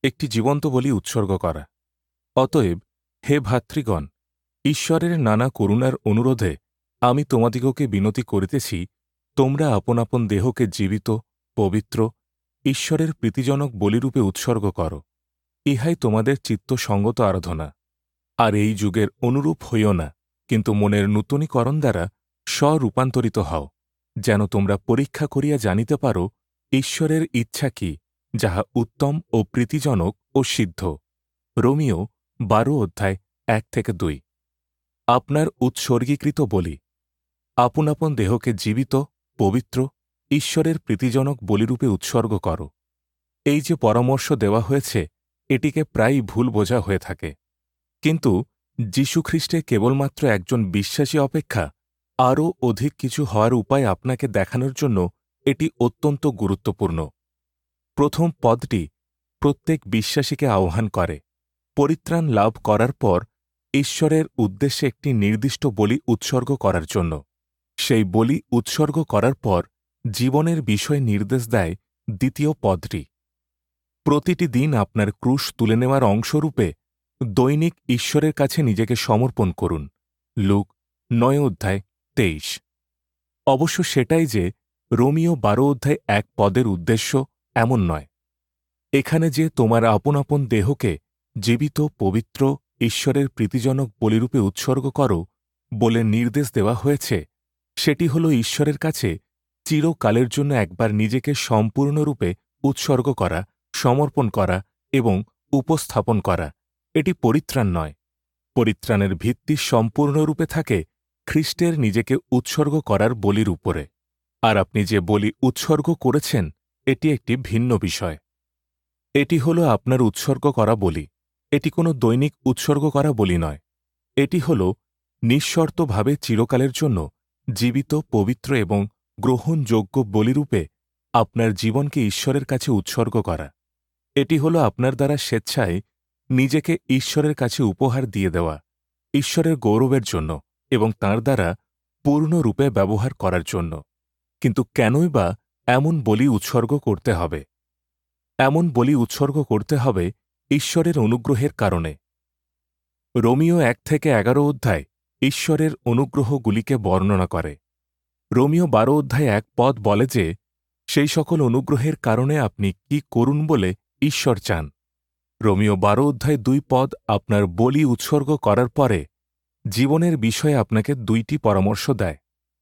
একটি জীবন্ত বলি উৎসর্গ করা। অতএব হে ভ্রাতৃগণ, ঈশ্বরের নানা করুণার অনুরোধে আমি তোমাদিগকে বিনতি করিতেছি, তোমরা আপন আপন দেহকে জীবিত, পবিত্র, ঈশ্বরের প্রীতিজনক বলিরূপে উৎসর্গ কর। ইহাই তোমাদের চিত্তসঙ্গত আরাধনা। আর এই যুগের অনুরূপ হইও না, কিন্তু মনের নূতনীকরণ দ্বারা স্বরূপান্তরিত হও, যেন তোমরা পরীক্ষা করিয়া জানিতে পারো ঈশ্বরের ইচ্ছা কি, যাহা উত্তম ও প্রীতিজনক ও সিদ্ধ। রোমীয় 12:1-2। আপনার উৎসর্গীকৃত বলি। আপন আপন দেহকে জীবিত, পবিত্র, ঈশ্বরের প্রীতিজনক বলিরূপে উৎসর্গ কর। এই যে পরামর্শ দেওয়া হয়েছে, এটিকে প্রায়ই ভুল বোঝা হয়ে থাকে। কিন্তু যীশুখ্রিস্টে কেবলমাত্র একজন বিশ্বাসী অপেক্ষা আরও অধিক কিছু হওয়ার উপায় আপনাকে দেখানোর জন্য এটি অত্যন্ত গুরুত্বপূর্ণ। প্রথম পদটি প্রত্যেক বিশ্বাসীকে আহ্বান করে পরিত্রাণ লাভ করার পর ঈশ্বরের উদ্দেশ্যে একটি নির্দিষ্ট বলি উৎসর্গ করার জন্য। সেই বলি উৎসর্গ করার পর জীবনের বিষয় নির্দেশ দেয় দ্বিতীয় পদটি। প্রতিটি দিন আপনার ক্রুশ তুলে নেওয়ার অংশরূপে দৈনিক ঈশ্বরের কাছে নিজেকে সমর্পণ করুন। লুক 9:23। অবশ্য সেটাই যে রোমীয় 12:1 পদের উদ্দেশ্য এমন নয়। এখানে যে তোমার আপন আপন দেহকে জীবিত, পবিত্র, ঈশ্বরের প্রীতিজনক বলিরূপে উৎসর্গ করো বলে নির্দেশ দেওয়া হয়েছে, সেটি হল ঈশ্বরের কাছে চিরকালের জন্য একবার নিজেকে সম্পূর্ণরূপে উৎসর্গ করা, সমর্পণ করা এবং উপস্থাপন করা। এটি পরিত্রাণ নয়। পরিত্রাণের ভিত্তি সম্পূর্ণরূপে থাকে খ্রিস্টের নিজেকে উৎসর্গ করার বলির উপরে। আর আপনি যে বলি উৎসর্গ করেছেন, এটি একটি ভিন্ন বিষয়। এটি হল আপনার উৎসর্গ করা বলি। এটি কোনো দৈনিক উৎসর্গ করা বলি নয়। এটি হল নিঃশর্তভাবে চিরকালের জন্য জীবিত, পবিত্র এবং গ্রহণযোগ্য বলিরূপে আপনার জীবনকে ঈশ্বরের কাছে উৎসর্গ করা। এটি হল আপনার দ্বারা স্বেচ্ছায় নিজেকে ঈশ্বরের কাছে উপহার দিয়ে দেওয়া, ঈশ্বরের গৌরবের জন্য এবং তাঁর দ্বারা পূর্ণরূপে ব্যবহার করার জন্য। কিন্তু কেনই বা এমন বলি উৎসর্গ করতে হবে? এমন বলি উৎসর্গ করতে হবে ঈশ্বরের অনুগ্রহের কারণে। রোমীয় 1-11 অধ্যায় ঈশ্বরের অনুগ্রহগুলিকে বর্ণনা করে। রোমীয় 12:1 পদ বলে যে, সেই সকল অনুগ্রহের কারণে আপনি কি করুন বলে ঈশ্বর চান। রোমীয় 12:2 পদ আপনার বলি উৎসর্গ করার পরে জীবনের বিষয়ে আপনাকে 2টি পরামর্শ দেয়।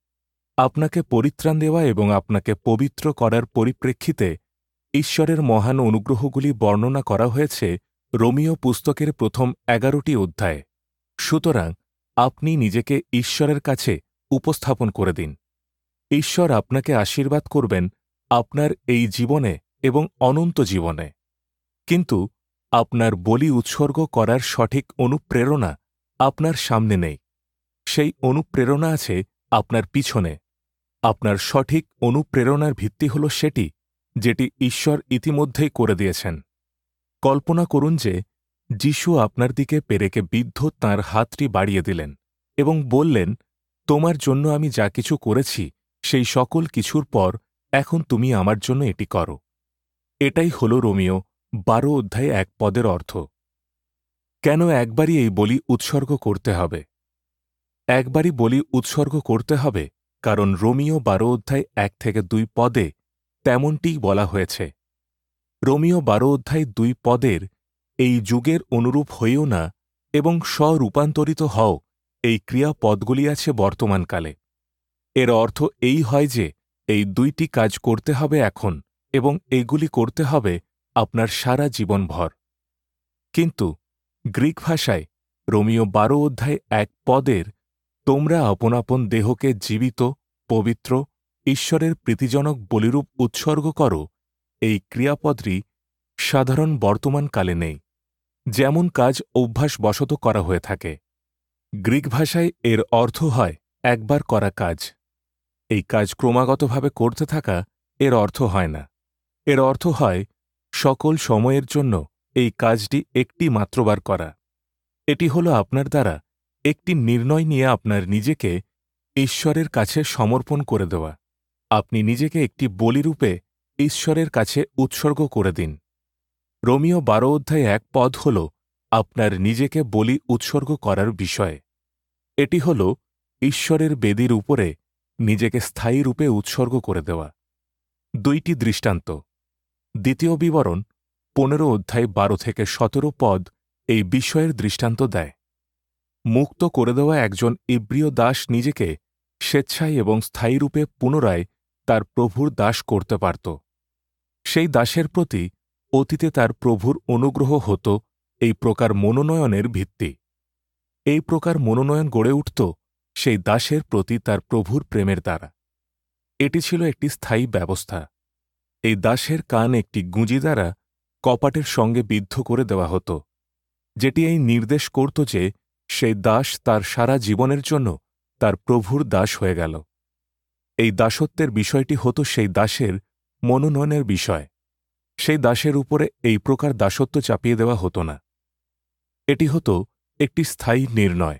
আপনাকে পরিত্রাণ দেওয়া এবং আপনাকে পবিত্র করার পরিপ্রেক্ষিতে ঈশ্বরের মহান অনুগ্রহগুলি বর্ণনা করা হয়েছে রোমীয় পুস্তকের প্রথম 11টি অধ্যায়ে। সুতরাং আপনি নিজেকে ঈশ্বরের কাছে উপস্থাপন করে দিন। ঈশ্বর আপনাকে আশীর্বাদ করবেন আপনার এই জীবনে এবং অনন্ত জীবনে। কিন্তু আপনার বলি উৎসর্গ করার সঠিক অনুপ্রেরণা আপনার সামনে নেই। সেই অনুপ্রেরণা আছে আপনার পিছনে। আপনার সঠিক অনুপ্রেরণার ভিত্তি হল সেটি, যেটি ঈশ্বর ইতিমধ্যেই করে দিয়েছেন। কল্পনা করুন যে যীশু আপনার দিকে পেরেকে বিদ্ধ তাঁর হাতটি বাড়িয়ে দিলেন এবং বললেন, তোমার জন্য আমি যা কিছু করেছি সেই সকল কিছুর পর এখন তুমি আমার জন্য এটি করো। এটাই হল রোমীয় 12:1 পদের অর্থ। কেন একবারই এই বলি উৎসর্গ করতে হবে? একবারই বলি উৎসর্গ করতে হবে কারণ রোমীয় 12:1-2 পদে তেমনটিই বলা হয়েছে। রোমীয় 12:2 পদের এই যুগের অনুরূপ হইও না এবং স্বরূপান্তরিত হও, এই ক্রিয়াপদগুলি আছে বর্তমানকালে। এর অর্থ এই হয় যে এই 2টি কাজ করতে হবে এখন এবং এইগুলি করতে হবে আপনার সারা জীবনভর। কিন্তু গ্রিক ভাষায় রোমীয় 12:1 পদের তোমরা আপন আপন দেহকে জীবিত, পবিত্র, ঈশ্বরের প্রীতিজনক বলিরূপ উৎসর্গ করো, এই ক্রিয়াপদটি সাধারণ বর্তমানকালে নেই, যেমন কাজ অভ্যাসবশত করা হয়ে থাকে। গ্রিক ভাষায় এর অর্থ হয় একবার করা কাজ। এই কাজ ক্রমাগতভাবে করতে থাকা এর অর্থ হয় না। এর অর্থ হয় সকল সময়ের জন্য এই কাজটি একটি মাত্রবার করা। এটি হল আপনার দ্বারা একটি নির্ণয় নিয়ে আপনার নিজেকে ঈশ্বরের কাছে সমর্পণ করে দেওয়া। আপনি নিজেকে একটি বলিরূপে ঈশ্বরের কাছে উৎসর্গ করে দিন। রোমীয় 12:1 হল আপনার নিজেকে বলি উৎসর্গ করার বিষয়। এটি হল ঈশ্বরের বেদির উপরে নিজেকে স্থায়ী রূপে উৎসর্গ করে দেওয়া। 2টি দৃষ্টান্ত। দ্বিতীয় বিবরণ 15:12-17 এই বিষয়ের দৃষ্টান্ত দেয়। মুক্ত করে দেওয়া একজন ইব্রীয় দাস নিজেকে স্বেচ্ছায় এবং স্থায়ীরূপে পুনরায় তার প্রভুর দাস করতে পারত। সেই দাসের প্রতি অতীতে তার প্রভুর অনুগ্রহ হতো এই প্রকার মনোনয়নের ভিত্তি। এই প্রকার মনোনয়ন গড়ে উঠত সেই দাসের প্রতি তার প্রভুর প্রেমের দ্বারা। এটি ছিল একটি স্থায়ী ব্যবস্থা। এই দাসের কান একটি গুঁজি দ্বারা কপাটের সঙ্গে বিদ্ধ করে দেওয়া হতো, যেটি এই নির্দেশ করত যে সেই দাস তার সারা জীবনের জন্য তার প্রভুর দাস হয়ে গেল। এই দাসত্বের বিষয়টি হতো সেই দাসের মনোনয়নের বিষয়। সেই দাসের উপরে এই প্রকার দাসত্ব চাপিয়ে দেওয়া হতো না। এটি হতো একটি স্থায়ী নির্ণয়।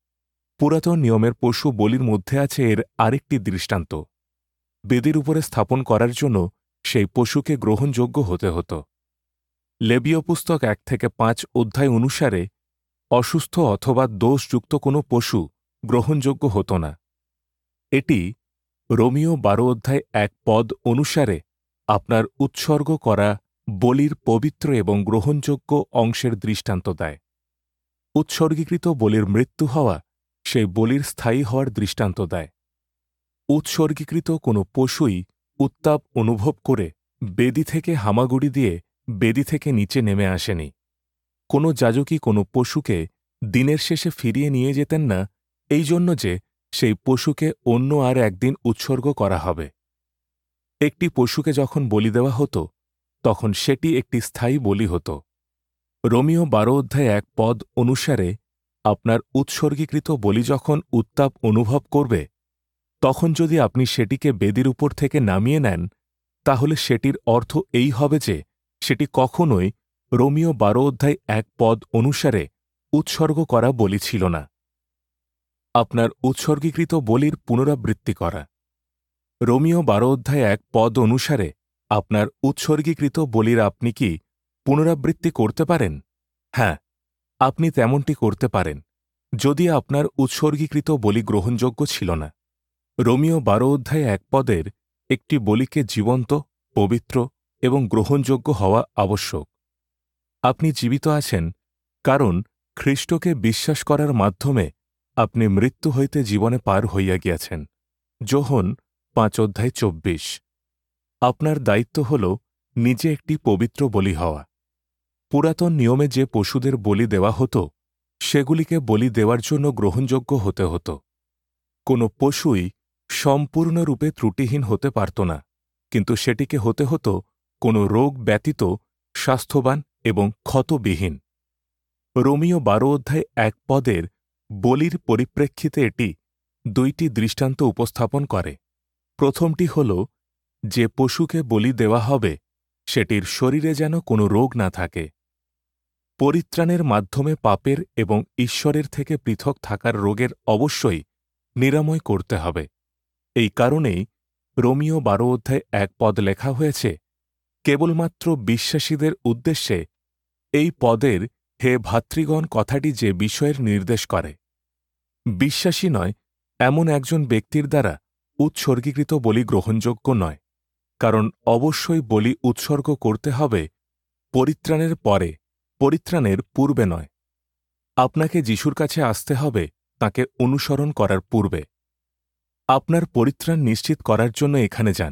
পুরাতন নিয়মের পশু বলির মধ্যে আছে এর আরেকটি দৃষ্টান্ত। বেদির উপরে স্থাপন করার জন্য সেই পশুকে গ্রহণযোগ্য হতে হতো। লেবীয় পুস্তক 1-5 অনুসারে অসুস্থ অথবা দোষযুক্ত কোনো পশু গ্রহণযোগ্য হতো না। এটি রোমীয় 12:1 অনুসারে আপনার উৎসর্গ করা বলির পবিত্র এবং গ্রহণযোগ্য অংশের দৃষ্টান্ত দেয়। উৎসর্গীকৃত বলির মৃত্যু হওয়া সেই বলির স্থায়ী হওয়ার দৃষ্টান্ত দেয়। উৎসর্গীকৃত কোনো পশুই উত্তাপ অনুভব করে বেদি থেকে হামাগুড়ি দিয়ে বেদি থেকে নিচে নেমে আসেনি। কোনো যাজকই কোনো পশুকে দিনের শেষে ফিরিয়ে নিয়ে যেতেন না, এই জন্য যে সেই পশুকে অন্য আর একদিন উৎসর্গ করা হবে। একটি পশুকে যখন বলি দেওয়া হতো তখন সেটি একটি স্থায়ী বলি হতো। রোমীয় 12:1 অনুসারে আপনার উৎসর্গীকৃত বলি যখন উত্তাপ অনুভব করবে, তখন যদি আপনি সেটিকে বেদির উপর থেকে নামিয়ে নেন, তাহলে সেটির অর্থ এই হবে যে সেটি কখনোই রোমীয় 12:1 অনুসারে উৎসর্গ করা বলি ছিল না। আপনার উৎসর্গীকৃত বলির পুনরাবৃত্তি করা। রোমীয় 12:1 অনুসারে আপনার উৎসর্গীকৃত বলির আপনি কি পুনরাবৃত্তি করতে পারেন? হ্যাঁ, আপনি তেমনটি করতে পারেন, যদি আপনার উৎসর্গীকৃত বলি গ্রহণযোগ্য ছিল না। রোমীয় 12:1 একটি বলিকে জীবন্ত, পবিত্র এবং গ্রহণযোগ্য হওয়া আবশ্যক। আপনি জীবিত আছেন কারণ খ্রিস্টকে বিশ্বাস করার মাধ্যমে আপনি মৃত্যু হইতে জীবনে পার হইয়া গিয়াছেন। যোহন 5:24। আপনার দায়িত্ব হল নিজে একটি পবিত্র বলি হওয়া। পুরাতন নিয়মে যে পশুদের বলি দেওয়া হতো সেগুলিকে বলি দেওয়ার জন্য গ্রহণযোগ্য হতে হতো। কোনো পশুই সম্পূর্ণরূপে ত্রুটিহীন হতে পারত না, কিন্তু সেটিকে হতে হতো কোনো রোগ ব্যতীত স্বাস্থ্যবান এবং ক্ষতবিহীন। রোমীয় 12:1 বলির পরিপ্রেক্ষিতে এটি 2টি দৃষ্টান্ত উপস্থাপন করে। প্রথমটি হল যে পশুকে বলি দেওয়া হবে সেটির শরীরে যেন কোনো রোগ না থাকে। পরিত্রাণের মাধ্যমে পাপের এবং ঈশ্বরের থেকে পৃথক থাকার রোগের অবশ্যই নিরাময় করতে হবে। এই কারণেই রোমীয় 12:1 লেখা হয়েছে, কেবলমাত্র বিশ্বাসীদের উদ্দেশ্যে এই পদের হে ভাতৃগণ কথাটি যে বিষয়ের নির্দেশ করে। বিশ্বাসী নয় এমন একজন ব্যক্তির দ্বারা উৎসর্গীকৃত বলি গ্রহণযোগ্য নয়, কারণ অবশ্যই বলি উৎসর্গ করতে হবে পরিত্রাণের পরে, পরিত্রাণের পূর্বে নয়। আপনাকে যিশুর কাছে আসতে হবে তাকে অনুসরণ করার পূর্বে। আপনার পরিত্রাণ নিশ্চিত করার জন্য এখানে যান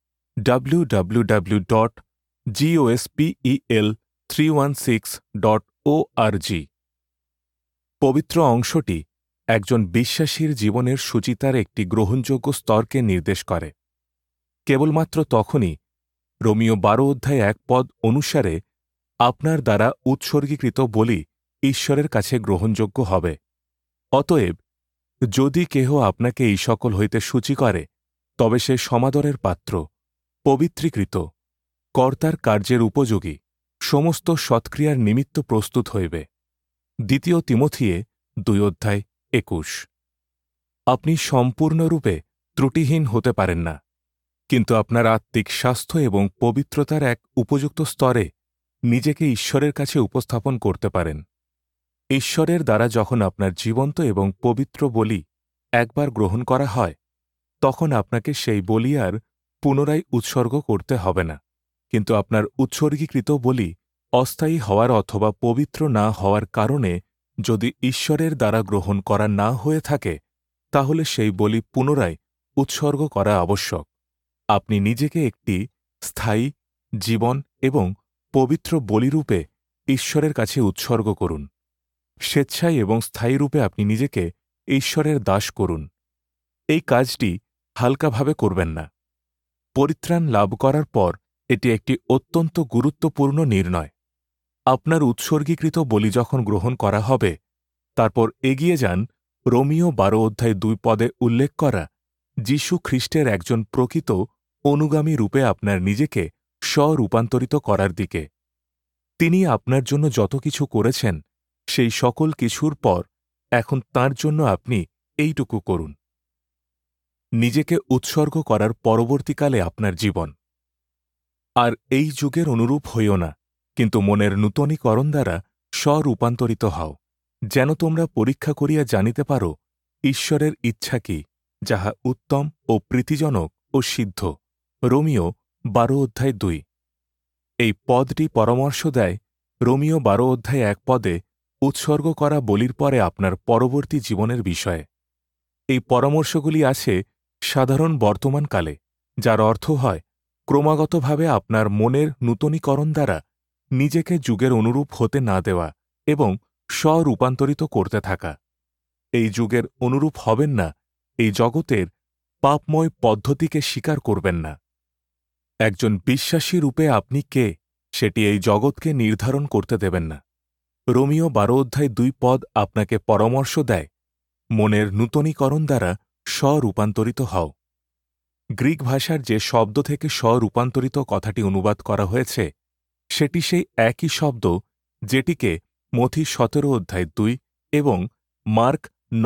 www.gospel316.org। পবিত্র অংশটি একজন বিশ্বাসীর জীবনের সুচিতার একটি গ্রহণযোগ্য স্তরকে নির্দেশ করে। কেবলমাত্র তখনই রোমীয় 12:1 অনুসারে আপনার দ্বারা উৎসর্গীকৃত বলি ঈশ্বরের কাছে গ্রহণযোগ্য হবে। অতএব যদি কেহ আপনাকে এই সকল হইতে সূচি করে, তবে সে সমাদরের পাত্র, পবিত্রীকৃত, কর্তার কার্যের উপযোগী, সমস্ত সৎক্রিয়ার নিমিত্ত প্রস্তুত হইবে। 2 তিমথিয়ে 2:21। আপনি সম্পূর্ণরূপে ত্রুটিহীন হতে পারেন না, কিন্তু আপনার আত্মিক স্বাস্থ্য এবং পবিত্রতার এক উপযুক্ত স্তরে নিজেকে ঈশ্বরের কাছে উপস্থাপন করতে পারেন। ঈশ্বরের দ্বারা যখন আপনার জীবন্ত এবং পবিত্র বলি একবার গ্রহণ করা হয়, তখন আপনাকে সেই বলি আর পুনরায় উৎসর্গ করতে হবে না। কিন্তু আপনার উৎসর্গীকৃত বলি অস্থায়ী হওয়ার অথবা পবিত্র না হওয়ার কারণে যদি ঈশ্বরের দ্বারা গ্রহণ করা না হয়ে থাকে, তাহলে সেই বলি পুনরায় উৎসর্গ করা আবশ্যক। আপনি নিজেকে একটি স্থায়ী, জীবন এবং পবিত্র বলিরূপে ঈশ্বরের কাছে উৎসর্গ করুন। স্বেচ্ছায় এবং স্থায়ী রূপে আপনি নিজেকে ঈশ্বরের দাস করুন। এই কাজটি হালকাভাবে করবেন না। পরিত্রাণ লাভ করার পর এটি একটি অত্যন্ত গুরুত্বপূর্ণ নির্ণয়। আপনার উৎসর্গীকৃত বলি যখন গ্রহণ করা হবে, তারপর এগিয়ে যান রোমীয় 12:2 উল্লেখ করা যীশু খ্রিস্টের একজন প্রকৃত অনুগামী রূপে আপনার নিজেকে স্ব-রূপান্তরিত করার দিকে। তিনি আপনার জন্য যত কিছু করেছেন, সেই সকল কিছুর পর এখন তাঁর জন্য আপনি এইটুকু করুন। নিজেকে উৎসর্গ করার পরবর্তীকালে আপনার জীবন। আর এই যুগের অনুরূপ হইও না, কিন্তু মনের নূতনীকরণ দ্বারা স্ব-রূপান্তরিত হও, যেন তোমরা পরীক্ষা করিয়া জানিতে পারো ঈশ্বরের ইচ্ছা কি, যাহা উত্তম ও প্রীতিজনক ও সিদ্ধ। রোমীয় 12:2। এই পদটি পরামর্শ দেয় রোমীয় 12:1 উৎসর্গ করা বলির পরে আপনার পরবর্তী জীবনের বিষয়ে। এই পরামর্শগুলি আছে সাধারণ বর্তমানকালে, যার অর্থ হয় ক্রমাগতভাবে আপনার মনের নূতনীকরণ দ্বারা নিজেকে যুগের অনুরূপ হতে না দেওয়া এবং স্ব-রূপান্তরিত করতে থাকা। এই যুগের অনুরূপ হবেন না, এই জগতের পাপময় পদ্ধতিকে স্বীকার করবেন না। একজন বিশ্বাসী রূপে আপনি কে, সেটি এই জগৎকে নির্ধারণ করতে দেবেন না। রোমীয় 12:2 আপনাকে পরামর্শ দেয় মনের নূতনীকরণ দ্বারা স্ব-রূপান্তরিত হও। গ্রিক ভাষার যে শব্দ থেকে স্ব-রূপান্তরিত কথাটি অনুবাদ করা হয়েছে, সেটি সেই একই শব্দ যেটিকে মথি 17:2 এবং মার্ক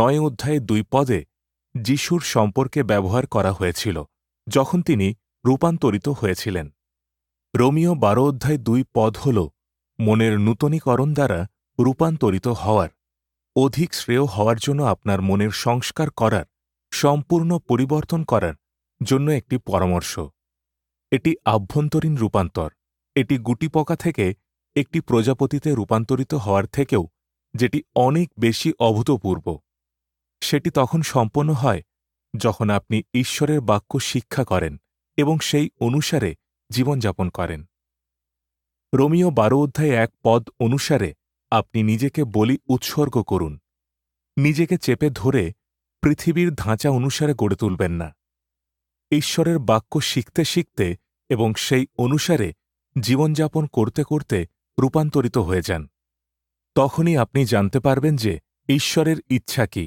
9:2 যীশুর সম্পর্কে ব্যবহার করা হয়েছিল যখন তিনি রূপান্তরিত হয়েছিলেন। রোমীয় 12:2 হল মনের নূতনীকরণ দ্বারা রূপান্তরিত হওয়ার, অধিক শ্রেয় হওয়ার জন্য আপনার মনের সংস্কার করার, সম্পূর্ণ পরিবর্তন করার জন্য একটি পরামর্শ। এটি আভ্যন্তরীণ রূপান্তর। এটি গুটিপোকা থেকে একটি প্রজাপতিতে রূপান্তরিত হওয়ার থেকেও, যেটি অনেক বেশি অভূতপূর্ব। সেটি তখন সম্পন্ন হয় যখন আপনি ঈশ্বরের বাক্য শিক্ষা করেন এবং সেই অনুসারে জীবনযাপন করেন। রোমীয় 12:1 অনুসারে আপনি নিজেকে বলি উৎসর্গ করুন। নিজেকে চেপে ধরে পৃথিবীর ধাঁচা অনুসারে গড়ে তুলবেন না। ঈশ্বরের বাক্য শিখতে শিখতে এবং সেই অনুসারে জীবনযাপন করতে করতে রূপান্তরিত হয়ে যান। তখনই আপনি জানতে পারবেন যে ঈশ্বরের ইচ্ছা কি।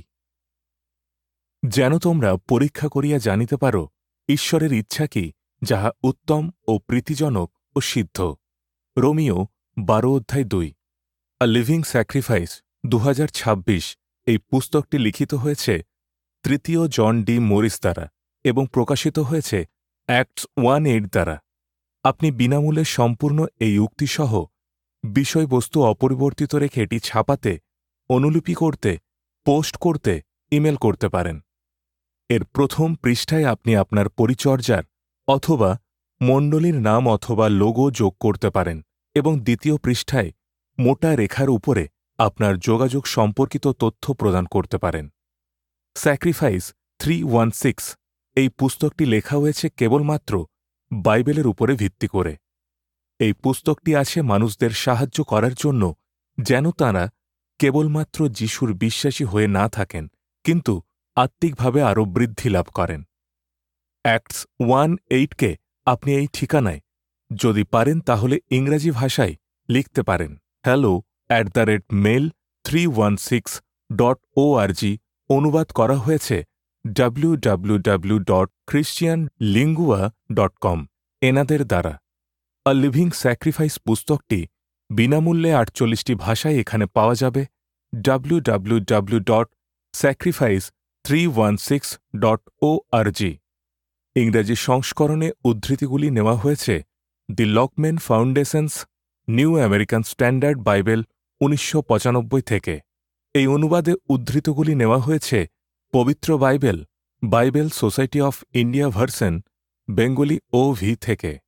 যেন তোমরা পরীক্ষা করিয়া জানিতে পারো ঈশ্বরের ইচ্ছা কি, যাহা উত্তম ও প্রীতিজনক ও সিদ্ধ। রোমীয় 12:2। আ লিভিং স্যাক্রিফাইস 2026 এই পুস্তকটি লিখিত হয়েছে তৃতীয় জন ডি মরিস দ্বারা এবং প্রকাশিত হয়েছে অ্যাক্টস 1:8 দ্বারা। আপনি বিনামূল্যে সম্পূর্ণ এই উক্তিসহ বিষয়বস্তু অপরিবর্তিত রেখে এটি ছাপাতে, অনুলিপি করতে, পোস্ট করতে, ইমেল করতে পারেন। এর প্রথম পৃষ্ঠায় আপনি আপনার পরিচর্যার অথবা মণ্ডলীর নাম অথবা লোগো যোগ করতে পারেন এবং দ্বিতীয় পৃষ্ঠায় মোটা রেখার উপরে আপনার যোগাযোগ সম্পর্কিত তথ্য প্রদান করতে পারেন। স্যাক্রিফাইস 3:16 এই পুস্তকটি লেখা হয়েছে কেবলমাত্র বাইবেলের উপরে ভিত্তি করে। এই পুস্তকটি আছে মানুষদের সাহায্য করার জন্য, যেন তাঁরা কেবলমাত্র যিশুর বিশ্বাসী হয়ে না থাকেন, কিন্তু আত্মিকভাবে আরও বৃদ্ধি লাভ করেন। অ্যাক্টস 1:8 আপনি এই ঠিকানায়, যদি পারেন তাহলে ইংরাজি ভাষায় লিখতে পারেন hello@mail316.org অনুবাদ করা হয়েছে www.christianlingua.com এনাদের দ্বারা। আ লিভিং স্যাক্রিফাইস পুস্তকটি বিনামূল্যে 48টি ভাষায় এখানে পাওয়া যাবে www.sacrifice316.org। ইংরেজি সংস্করণে উদ্ধৃতিগুলি নেওয়া হয়েছে the Lockman foundation's new American standard Bible 1995 থেকে। এই অনুবাদে উদ্ধৃতগুলি নেওয়া হয়েছে পবিত্র Bible, Bible society of India version, Bengali OV থেকে।